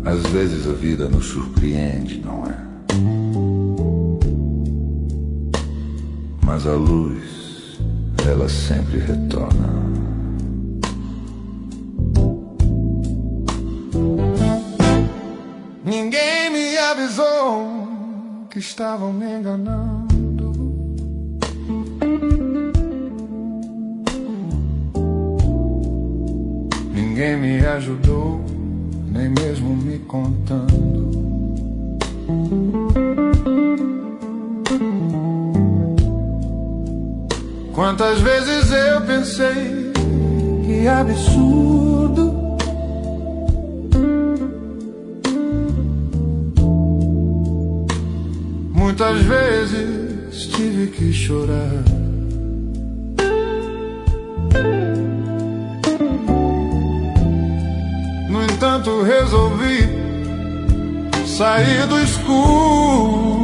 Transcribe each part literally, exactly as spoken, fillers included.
Às vezes a vida nos surpreende, não é? Mas a luz, ela sempre retorna. Ninguém me avisou que estavam me enganando. Ninguém me ajudou, nem mesmo me contando. Quantas vezes eu pensei que absurdo, muitas vezes tive que chorar. No entanto resolvi sair do escuro.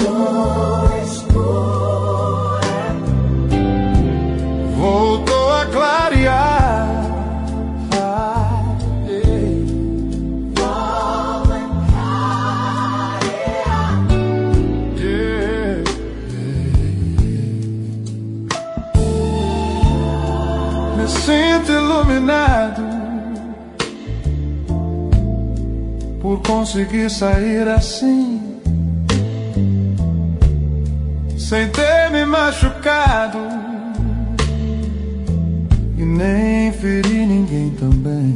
Voltou a clarear. Me sinto iluminado por conseguir sair assim, sem ter me machucado e nem ferir ninguém também.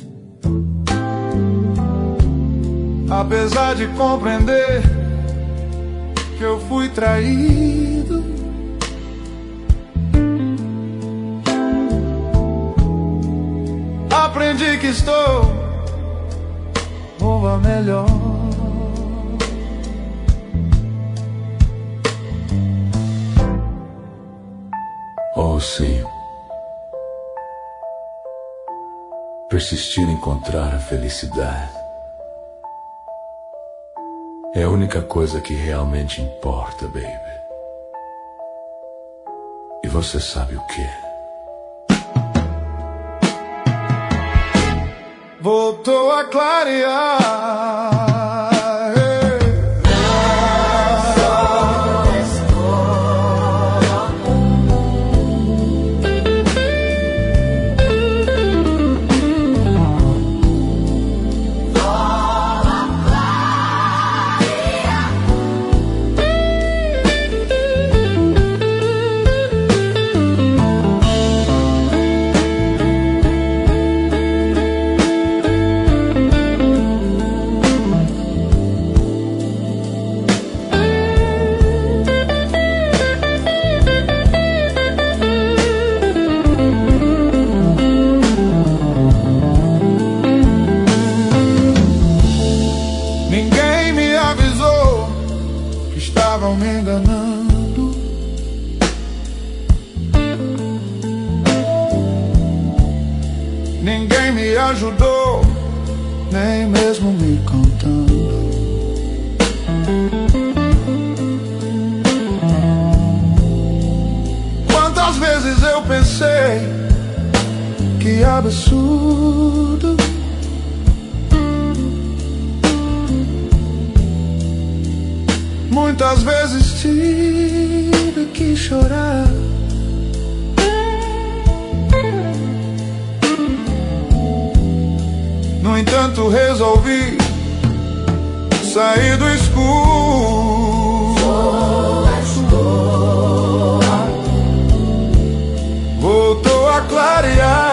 Apesar de compreender que eu fui traído, aprendi que estou ou a melhor. Oh, sim. Persistir em encontrar a felicidade é a única coisa que realmente importa, baby. E você sabe o que? Voltou a clarear. Estavam me enganando. Ninguém me ajudou, nem mesmo me contando. Quantas vezes eu pensei que absurdo, muitas vezes tive que chorar. No entanto resolvi sair do escuro. Voltou a clarear.